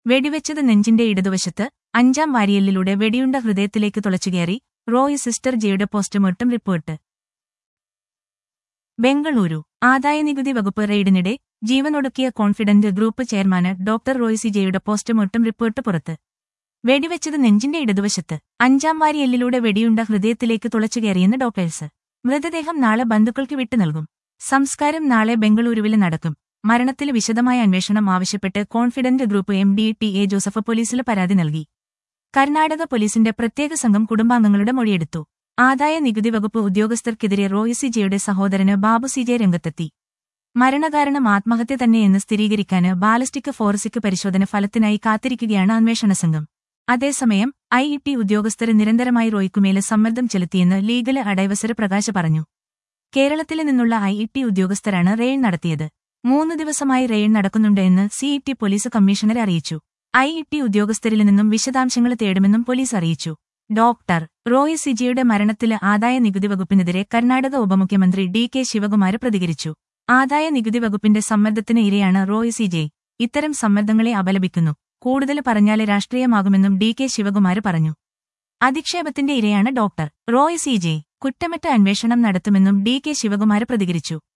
വെടിവെച്ചത് നെഞ്ചിന്റെ ഇടതുവശത്ത്, 5-ാം വാരിയെല്ലിലൂടെ വെടിയുണ്ട ഹൃദയത്തിലേക്ക് തുളച്ചുകയറി. റോയ് സിസ്റ്റർ ജെയുടെ പോസ്റ്റ്മോർട്ടം റിപ്പോർട്ട്. ബെംഗളൂരു ആദായനികുതി വകുപ്പ് റെയ്ഡിനിടെ ജീവനൊടുക്കിയ കോൺഫിഡന്റ് ഗ്രൂപ്പ് ചെയർമാന് ഡോക്ടർ റോയ് സി ജെയുടെ പോസ്റ്റ്മോർട്ടം റിപ്പോർട്ട് പുറത്ത്. വെടിവെച്ചത് നെഞ്ചിന്റെ ഇടതുവശത്ത്, 5-ാം വാരിയെല്ലിലൂടെ വെടിയുണ്ട ഹൃദയത്തിലേക്ക് തുളച്ചുകയറിയെന്ന് ഡോക്ടേഴ്സ്. മൃതദേഹം നാളെ ബന്ധുക്കൾക്ക് വിട്ടു നൽകും. സംസ്കാരം നാളെ ബെംഗളൂരുവിൽ നടക്കും. മരണത്തിൽ വിശദമായ അന്വേഷണം ആവശ്യപ്പെട്ട് confident group MD TA Joseph പോലീസിൽ പരാതി നൽകി. കർണാടക പോലീസിന്റെ പ്രത്യേക സംഘം കുടുംബാംഗങ്ങളുടെ മൊഴിയെടുത്തു. ആദായ നികുതി വകുപ്പ് ഉദ്യോഗസ്ഥർക്കെതിരെ റോയ് സി ജെയുടെ സഹോദരന് ബാബു സി ജെ രംഗത്തെത്തി. മരണകാരണം ആത്മഹത്യ തന്നെയെന്ന് സ്ഥിരീകരിക്കാന് ബാലിസ്റ്റിക് ഫോറൻസിക് പരിശോധന ഫലത്തിനായി കാത്തിരിക്കുകയാണ് അന്വേഷണ സംഘം. അതേസമയം IET ഉദ്യോഗസ്ഥര് നിരന്തരമായി റോയ്ക്കുമേല് സമ്മർദ്ദം ചെലുത്തിയെന്ന് ലീഗൽ അഡൈവസർ പ്രകാശ് പറഞ്ഞു. കേരളത്തില് നിന്നുള്ള IET ഉദ്യോഗസ്ഥരാണ് റെയ്ഡ് നടത്തിയത്. 3 ദിവസമായി റെയ്ഡ് നടക്കുന്നുണ്ട് എന്ന് CET പോലീസ് കമ്മീഷണറെ അറിയിച്ചു. IET ഉദ്യോഗസ്ഥരിൽ നിന്നും വിശദാംശങ്ങൾ തേടുമെന്നും പോലീസ് അറിയിച്ചു. ഡോക്ടർ റോയ് സി ജെയുടെ മരണത്തില് ആദായ നികുതി വകുപ്പിനെതിരെ കർണാടക ഉപമുഖ്യമന്ത്രി DK ശിവകുമാര് പ്രതികരിച്ചു. ആദായ നികുതി വകുപ്പിന്റെ സമ്മർദ്ദത്തിന് ഇരയാണ് റോയ് സി ജെ. ഇത്തരം സമ്മർദ്ദങ്ങളെ അപലപിക്കുന്നു. കൂടുതൽ പറഞ്ഞാല് രാഷ്ട്രീയമാകുമെന്നും DK ശിവകുമാര് പറഞ്ഞു. അധിക്ഷേപത്തിന്റെ ഇരയാണ് ഡോക്ടർ റോയ് സി ജെ. കുറ്റമറ്റ അന്വേഷണം നടത്തുമെന്നും DK ശിവകുമാര് പ്രതികരിച്ചു.